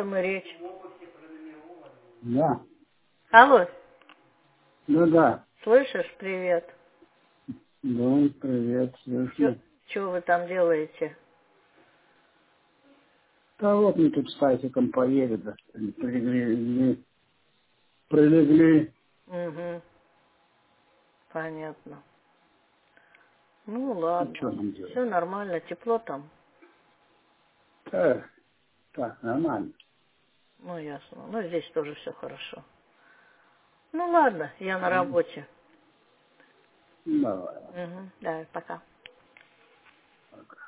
мы речь. Да. Алло, Ну да. слышишь? Привет. Да, привет, слышно. Что вы там делаете? Да вот мы тут с Тайсиком поели, да. Прилегли. Угу, понятно. Ну Ну, что ладно. нам делать? Все нормально, тепло там. Да, так, нормально. Ну ясно. Ну здесь тоже все хорошо. Ну ладно, я на работе. Давай. Угу, давай, пока. Так.